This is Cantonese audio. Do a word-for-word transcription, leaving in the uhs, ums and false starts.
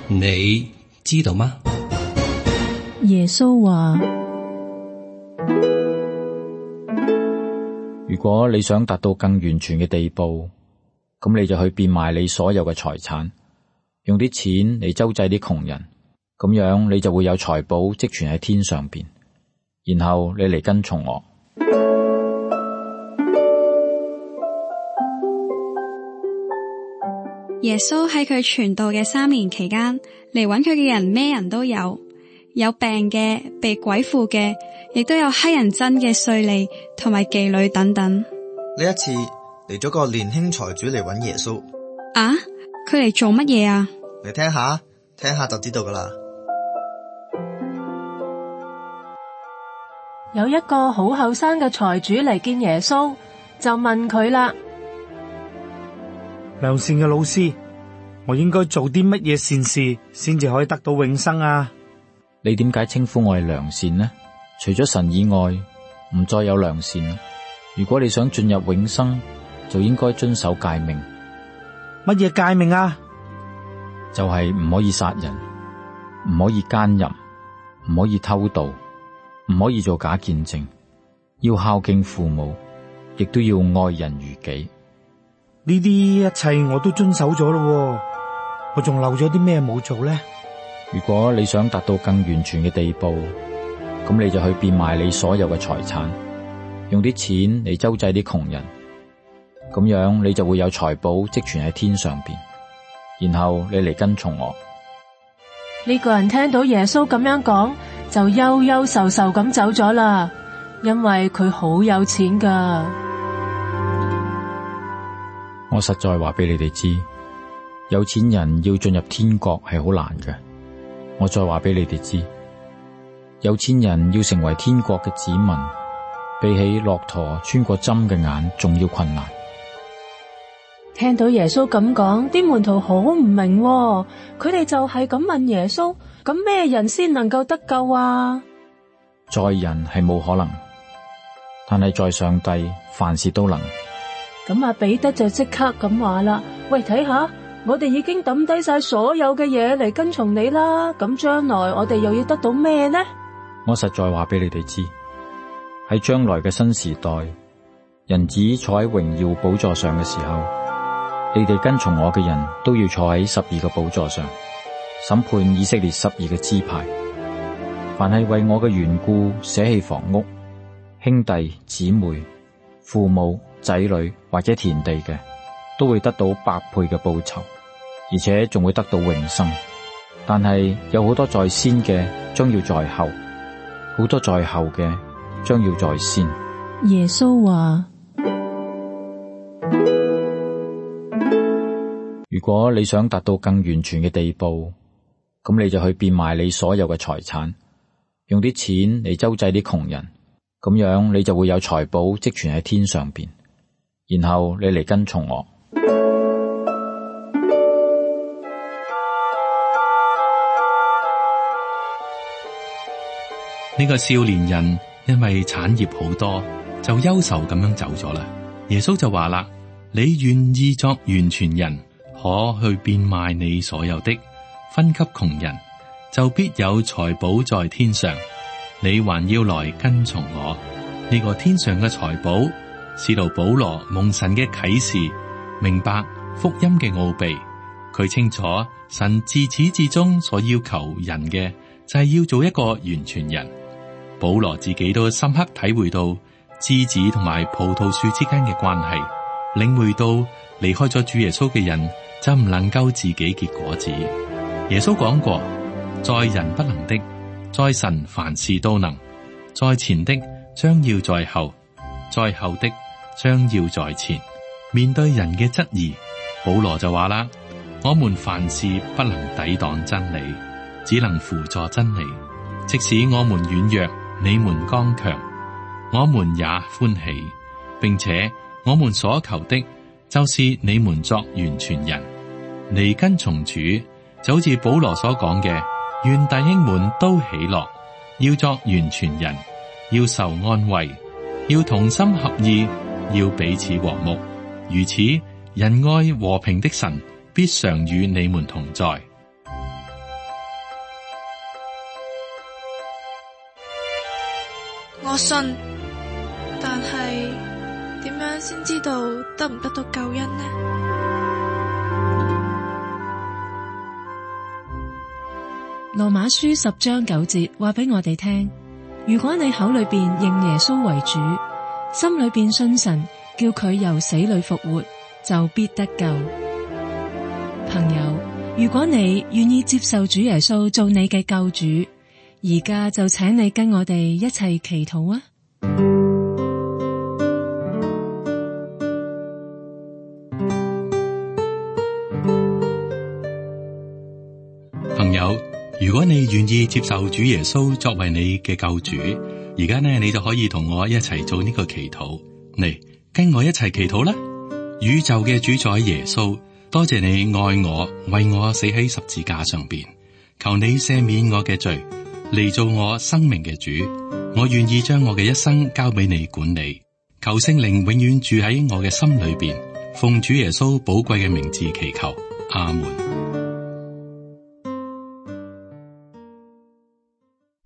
你知道嗎？ 耶穌話： 如果你想達到更完全嘅地步，咁你就去變賣你所有嘅財產，用啲錢嚟周濟啲窮人，咁樣你就會有財寶積存喺天上邊，然後你嚟跟從我。 耶穌喺佢傳道嘅三年期間，嚟揾佢嘅人咩人都有，有病嘅、被鬼附嘅，亦都有乞人憎嘅稅吏同埋妓女等等。 呢一次嚟咗個年輕財主嚟揾耶穌。 啊？佢嚟做乜嘢啊？ 你聽下，聽下就知道噶啦。 有一個好後生嘅財主嚟見耶穌，就問佢啦： 良善嘅老師，我應該做啲乜嘢善事先至可以得到永生啊？ 你點解稱呼我係良善呢？除咗神以外，唔再有良善啦。如果你想進入永生，就應該遵守誡命。 乜嘢誡命啊？ 就係唔可以殺人，唔可以奸淫，唔可以偷盜，唔可以做假見證，要孝敬父母，亦都要愛人如己。 呢啲一切我都遵守咗咯，我仲漏咗啲咩冇做呢？ 如果你想達到更完全嘅地步，咁你就去變賣你所有嘅財產，用啲錢嚟周濟啲窮人，咁樣你就會有財寶積存喺天上邊，然後你嚟跟從我。 呢個人聽到耶穌咁樣講，就憂憂愁愁咁走咗啦，因為佢好有錢噶。 我實在話俾你哋知，有錢人要進入天國係好難嘅。我再話俾你哋知，有錢人要成為天國嘅子民，比起駱駝穿過針嘅眼仲要困難。 聽到耶穌咁講，啲門徒好唔明喎，佢哋就係咁問耶穌：咁咩人先能夠得救啊？ 在人係冇可能，但係在上帝凡事都能。 咁啊，彼得就即刻咁話啦：喂，睇下，我哋已經抌低晒所有嘅嘢嚟跟從你啦，咁將來我哋又要得到咩呢？ 我實在話俾你哋知，喺將來嘅新時代，人子坐喺榮耀寶座上嘅時候，你哋跟從我嘅人都要坐喺十二個寶座上，審判以色列十二個支派。凡係為我嘅緣故捨棄房屋、兄弟姊妹、父母、仔女或者田地嘅，都會得到百倍嘅報酬，而且仲會得到永生。但係有好多在先嘅將要在後，好多在後嘅將要在先。 耶穌話： 如果你想達到更完全嘅地步，咁你就去變賣你所有嘅財產，用啲錢嚟周濟啲窮人，咁樣你就會有財寶積存喺天上邊，然後你嚟跟從我。 呢個少年人因為產業好多，就憂愁咁樣走咗啦。耶穌就話啦：你願意作完全人，可去變賣你所有的，分給窮人，就必有財寶在天上。你還要來跟從我。呢個天上嘅財寶，使徒保羅蒙神嘅啟示，明白福音嘅奧秘。佢清楚神自始至終所要求人嘅，就係要做一個完全人。保羅自己都深刻體會到枝子同埋葡萄樹之間嘅關係，領會到離開咗主耶穌嘅人就唔能夠自己結果子。耶穌講過，在人不能的，在神凡事都能。在前的將要在後，在後的將要在前。面對人嘅質疑，保羅就話啦：我們凡事不能抵擋真理，只能輔助真理。即使我們軟弱，你們剛強，我們也歡喜，並且我們所求的就是你們作完全人。你跟從主，就好似保羅所講嘅，願弟兄們都喜樂，要作完全人，要受安慰，要同心合意，要彼此和睦。如此，仁愛和平的神必常與你們同在。 我信，但係點樣先知道得唔得到救恩呢？ 羅馬書十章九節話俾我哋聽，如果你口裏邊認耶穌為主，心裏邊信神，叫佢由死裏復活，就必得救。朋友，如果你願意接受主耶穌做你嘅救主，而家就請你跟我哋一齊祈禱啊！ 朋友，如果你願意接受主耶穌作為你嘅救主，而家呢，你就可以同我一齊做呢個祈禱。嚟，跟我一齊祈禱啦！宇宙嘅主宰耶穌，多謝你愛我，為我死喺十字架上邊，求你赦免我嘅罪，嚟做我生命嘅主。我願意將我嘅一生交俾你管理，求聖靈永遠住喺我嘅心裏邊。奉主耶穌寶貴嘅名字祈求，阿門。